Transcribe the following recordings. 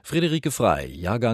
Friederike Frey, Jahrgang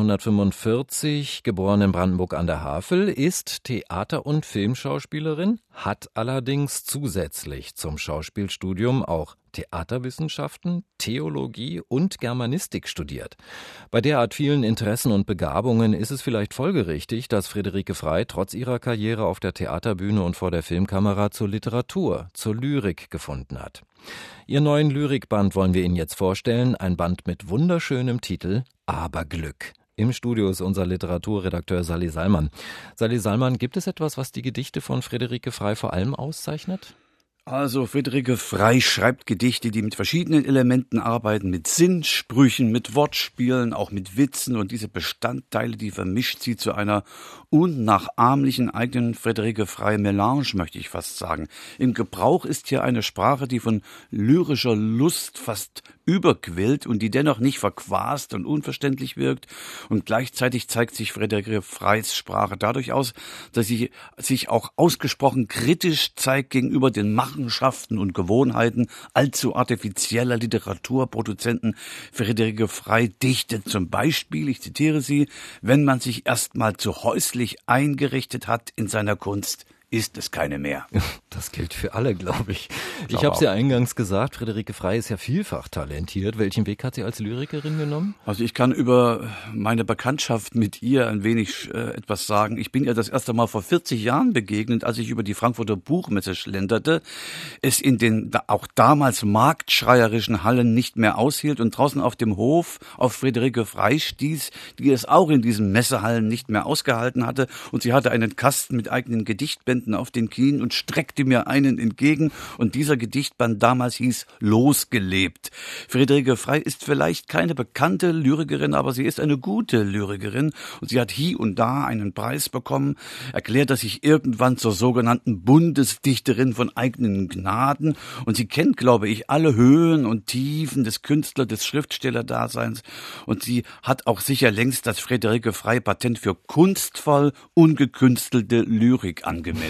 1945, geboren in Brandenburg an der Havel, ist Theater- und Filmschauspielerin, hat allerdings zusätzlich zum Schauspielstudium auch Theaterwissenschaften, Theologie und Germanistik studiert. Bei derart vielen Interessen und Begabungen ist es vielleicht folgerichtig, dass Friederike Frey trotz ihrer Karriere auf der Theaterbühne und vor der Filmkamera zur Literatur, zur Lyrik gefunden hat. Ihren neuen Lyrikband wollen wir Ihnen jetzt vorstellen, ein Band mit wunderschönem Titel Aberglück. Im Studio ist unser Literaturredakteur Sally Salman. Sally Salman, gibt es etwas, was die Gedichte von Friederike Frey vor allem auszeichnet? Also Friederike Frey schreibt Gedichte, die mit verschiedenen Elementen arbeiten, mit Sinnsprüchen, mit Wortspielen, auch mit Witzen, und diese Bestandteile, die vermischt sie zu einer unnachahmlichen eigenen Friederike Frey Melange, möchte ich fast sagen. Im Gebrauch ist hier eine Sprache, die von lyrischer Lust fast überquillt und die dennoch nicht verquast und unverständlich wirkt, und gleichzeitig zeigt sich Friederike Freys Sprache dadurch aus, dass sie sich auch ausgesprochen kritisch zeigt gegenüber den Machenschaften und Gewohnheiten allzu artifizieller Literaturproduzenten. Friederike Frey dichtet zum Beispiel, ich zitiere sie: Wenn man sich erstmal zu häuslich eingerichtet hat in seiner Kunst, ist es keine mehr. Das gilt für alle, glaube ich. Ich habe es ja eingangs gesagt, Friederike Frey ist ja vielfach talentiert. Welchen Weg hat sie als Lyrikerin genommen? Also ich kann über meine Bekanntschaft mit ihr ein wenig etwas sagen. Ich bin ihr das erste Mal vor 40 Jahren begegnet, als ich über die Frankfurter Buchmesse schlenderte, es in den auch damals marktschreierischen Hallen nicht mehr aushielt und draußen auf dem Hof auf Friederike Frey stieß, die es auch in diesen Messehallen nicht mehr ausgehalten hatte, und sie hatte einen Kasten mit eigenen Gedichtbänden auf den Knien und streckte mir einen entgegen, und dieser Gedichtband damals hieß Losgelebt. Friederike Frey ist vielleicht keine bekannte Lyrikerin, aber sie ist eine gute Lyrikerin, und sie hat hier und da einen Preis bekommen, erklärte sich irgendwann zur sogenannten Bundesdichterin von eigenen Gnaden, und sie kennt, glaube ich, alle Höhen und Tiefen des Künstler-, des Schriftstellerdaseins, und sie hat auch sicher längst das Friederike Frey Patent für kunstvoll ungekünstelte Lyrik angemeldet.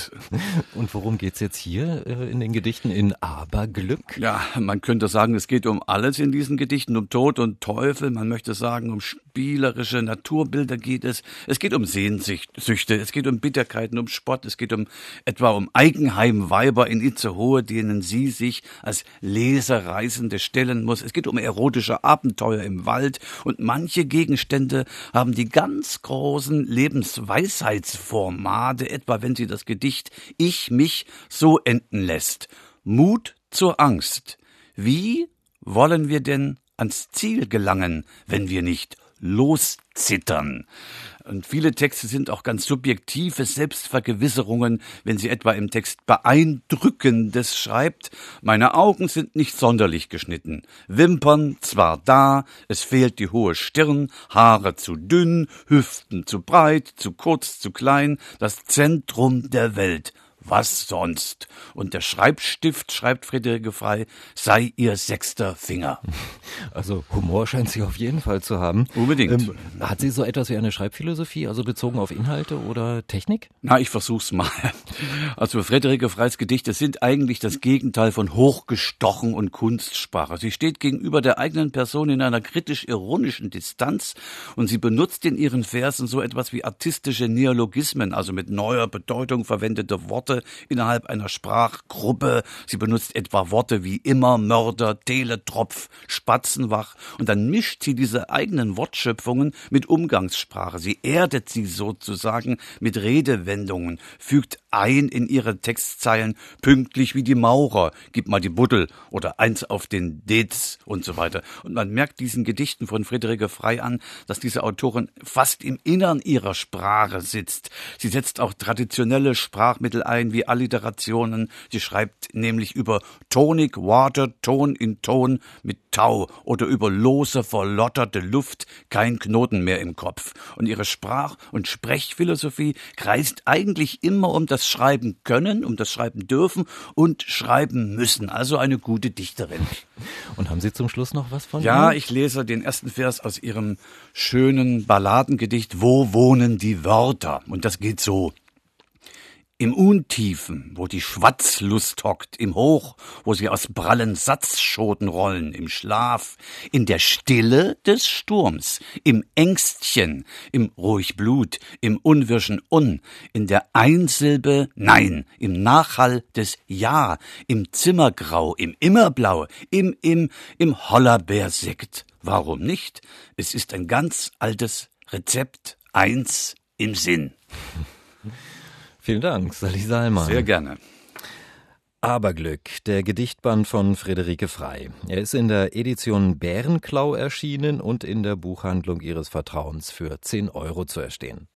Und worum geht's jetzt hier in den Gedichten in Aberglück? Ja, man könnte sagen, es geht um alles in diesen Gedichten, um Tod und Teufel, man möchte sagen, um spielerische Naturbilder geht es. Es geht um Sehnsüchte, es geht um Bitterkeiten, um Spott, es geht etwa um Eigenheimweiber in Itzehoe, denen sie sich als Leserreisende stellen muss. Es geht um erotische Abenteuer im Wald, und manche Gegenstände haben die ganz großen Lebensweisheitsformate, etwa wenn sie das Gedicht Ich mich so enden lässt. Mut zur Angst. Wie wollen wir denn ans Ziel gelangen, wenn wir nicht loszittern? Und viele Texte sind auch ganz subjektive Selbstvergewisserungen, wenn sie etwa im Text Beeindruckendes schreibt: Meine Augen sind nicht sonderlich geschnitten, Wimpern zwar da, es fehlt die hohe Stirn, Haare zu dünn, Hüften zu breit, zu kurz, zu klein, das Zentrum der Welt. Was sonst? Und der Schreibstift, schreibt Friederike Frey, sei ihr sechster Finger. Also Humor scheint sie auf jeden Fall zu haben. Unbedingt. Hat sie so etwas wie eine Schreibphilosophie, also bezogen auf Inhalte oder Technik? Na, ich versuch's mal. Also Friederike Freys Gedichte sind eigentlich das Gegenteil von hochgestochen und Kunstsprache. Sie steht gegenüber der eigenen Person in einer kritisch-ironischen Distanz, und sie benutzt in ihren Versen so etwas wie artistische Neologismen, also mit neuer Bedeutung verwendete Worte innerhalb einer Sprachgruppe. Sie benutzt etwa Worte wie immer, Mörder, Teletropf, Spatzenwach, und dann mischt sie diese eigenen Wortschöpfungen mit Umgangssprache. Sie erdet sie sozusagen mit Redewendungen, fügt ein in ihre Textzeilen, pünktlich wie die Maurer, gib mal die Buddel oder eins auf den Dez und so weiter. Und man merkt diesen Gedichten von Friederike Frey an, dass diese Autorin fast im Innern ihrer Sprache sitzt. Sie setzt auch traditionelle Sprachmittel ein, wie Alliterationen. Sie schreibt nämlich über Tonic Water, Ton in Ton mit Tau, oder über lose, verlotterte Luft, kein Knoten mehr im Kopf. Und ihre Sprach- und Sprechphilosophie kreist eigentlich immer um das Schreiben können, um das Schreiben dürfen und schreiben müssen. Also eine gute Dichterin. Und haben Sie zum Schluss noch was von ihr? Ja, ich lese den ersten Vers aus ihrem schönen Balladengedicht Wo wohnen die Wörter? Und das geht so: im Untiefen, wo die Schwatzlust hockt, im Hoch, wo sie aus prallen Satzschoten rollen, im Schlaf, in der Stille des Sturms, im Ängstchen, im Ruhigblut, im unwirschen Un, in der Einsilbe Nein, im Nachhall des Ja, im Zimmergrau, im Immerblau, im Hollerbeersekt. Warum nicht? Es ist ein ganz altes Rezept, eins im Sinn. Vielen Dank, Sally Salman. Sehr gerne. Aberglück, der Gedichtband von Friederike Frey. Er ist in der Edition Bärenklau erschienen und in der Buchhandlung Ihres Vertrauens für 10 € zu erstehen.